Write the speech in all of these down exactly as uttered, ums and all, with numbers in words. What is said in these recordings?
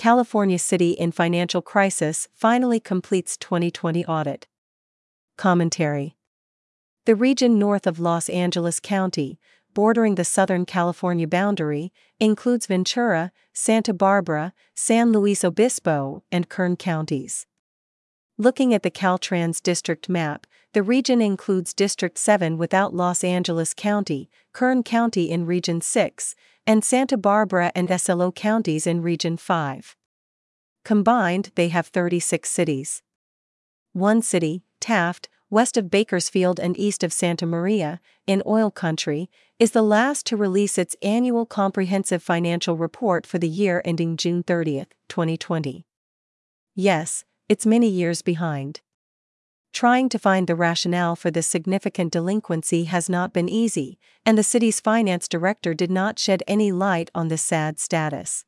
California City in Financial Crisis Finally Completes twenty twenty Audit. Commentary. The region north of Los Angeles County, bordering the Southern California boundary, includes Ventura, Santa Barbara, San Luis Obispo, and Kern counties. Looking at the Caltrans district map, the region includes District seven without Los Angeles County, Kern County in Region six, and Santa Barbara and S L O counties in Region five. Combined, they have thirty-six cities. One city, Taft, west of Bakersfield and east of Santa Maria, in oil country, is the last to release its annual comprehensive financial report for the year ending June thirtieth, twenty twenty. Yes, it's many years behind. Trying to find the rationale for this significant delinquency has not been easy, and the city's finance director did not shed any light on this sad status.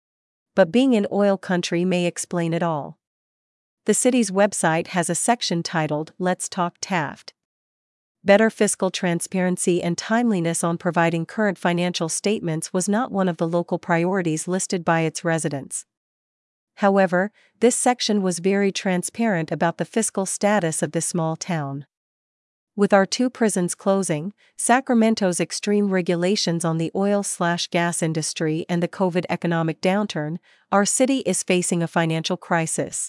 But being in oil country may explain it all. The city's website has a section titled Let's Talk Taft. Better fiscal transparency and timeliness on providing current financial statements was not one of the local priorities listed by its residents. However, this section was very transparent about the fiscal status of this small town. With our two prisons closing, Sacramento's extreme regulations on the oil-slash-gas industry and the COVID economic downturn, our city is facing a financial crisis.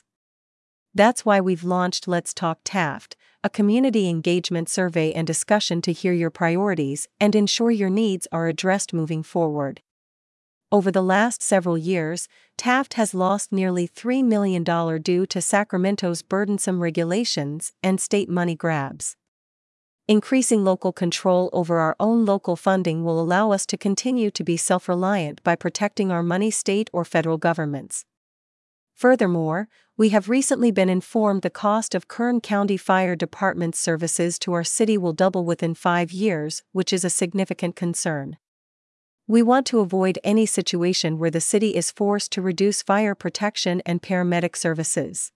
That's why we've launched Let's Talk Taft, a community engagement survey and discussion to hear your priorities and ensure your needs are addressed moving forward. Over the last several years, Taft has lost nearly three million dollars due to Sacramento's burdensome regulations and state money grabs. Increasing local control over our own local funding will allow us to continue to be self-reliant by protecting our money state or federal governments. Furthermore, we have recently been informed the cost of Kern County Fire Department services to our city will double within five years, which is a significant concern. We want to avoid any situation where the city is forced to reduce fire protection and paramedic services.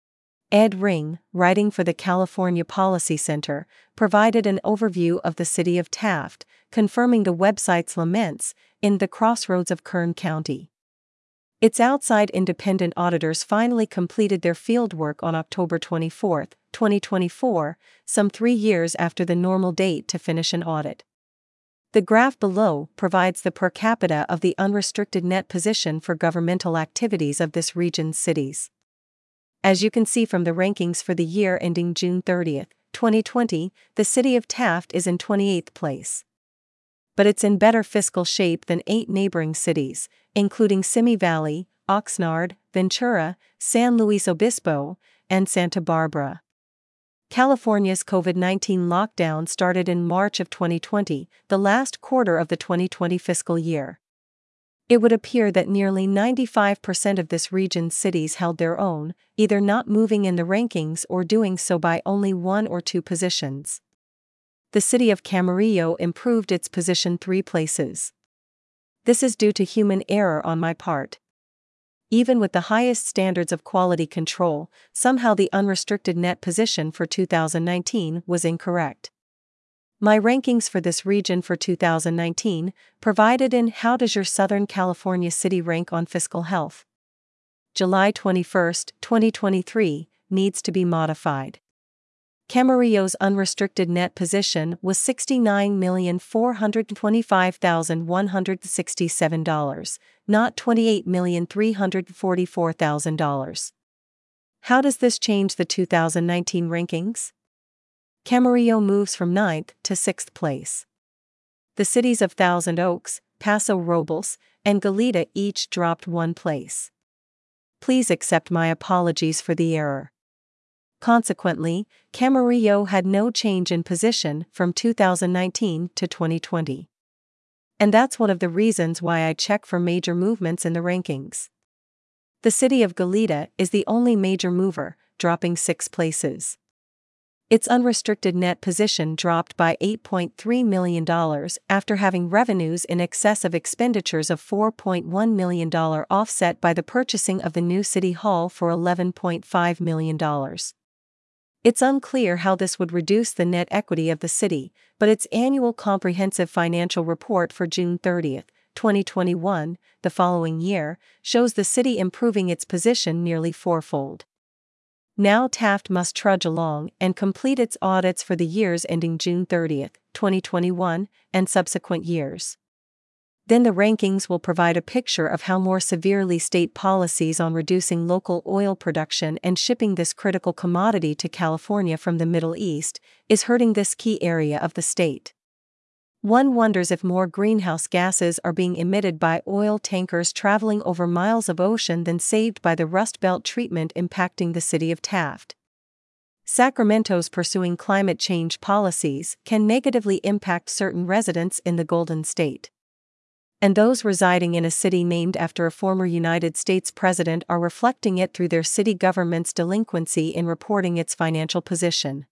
Ed Ring, writing for the California Policy Center, provided an overview of the city of Taft, confirming the website's laments in The Crossroads of Kern County. Its outside independent auditors finally completed their fieldwork on October twenty-fourth, twenty twenty-four, some three years after the normal date to finish an audit. The graph below provides the per capita of the unrestricted net position for governmental activities of this region's cities. As you can see from the rankings for the year ending June thirtieth, twenty twenty, the city of Taft is in twenty-eighth place. But it's in better fiscal shape than eight neighboring cities, including Simi Valley, Oxnard, Ventura, San Luis Obispo, and Santa Barbara. California's COVID nineteen lockdown started in March of twenty twenty, the last quarter of the twenty twenty fiscal year. It would appear that nearly ninety-five percent of this region's cities held their own, either not moving in the rankings or doing so by only one or two positions. The city of Camarillo improved its position three places. This is due to human error on my part. Even with the highest standards of quality control, somehow the unrestricted net position for two thousand nineteen was incorrect. My rankings for this region for two thousand nineteen, provided in How Does Your Southern California City Rank on Fiscal Health? July twenty-first, twenty twenty-three, needs to be modified. Camarillo's unrestricted net position was sixty-nine million four hundred twenty-five thousand one hundred sixty-seven dollars, not twenty-eight million three hundred forty-four thousand dollars. How does this change the two thousand nineteen rankings? Camarillo moves from ninth to sixth place. The cities of Thousand Oaks, Paso Robles, and Goleta each dropped one place. Please accept my apologies for the error. Consequently, Camarillo had no change in position from two thousand nineteen to twenty twenty. And that's one of the reasons why I check for major movements in the rankings. The city of Goleta is the only major mover, dropping six places. Its unrestricted net position dropped by eight point three million dollars after having revenues in excess of expenditures of four point one million dollars offset by the purchasing of the new city hall for eleven point five million dollars. It's unclear how this would reduce the net equity of the city, but its annual comprehensive financial report for June thirtieth, twenty twenty-one, the following year, shows the city improving its position nearly fourfold. Now Taft must trudge along and complete its audits for the years ending June thirtieth, twenty twenty-one, and subsequent years. Then the rankings will provide a picture of how more severely state policies on reducing local oil production and shipping this critical commodity to California from the Middle East is hurting this key area of the state. One wonders if more greenhouse gases are being emitted by oil tankers traveling over miles of ocean than saved by the Rust Belt treatment impacting the city of Taft. Sacramento's pursuing climate change policies can negatively impact certain residents in the Golden State. And those residing in a city named after a former United States president are reflecting it through their city government's delinquency in reporting its financial position.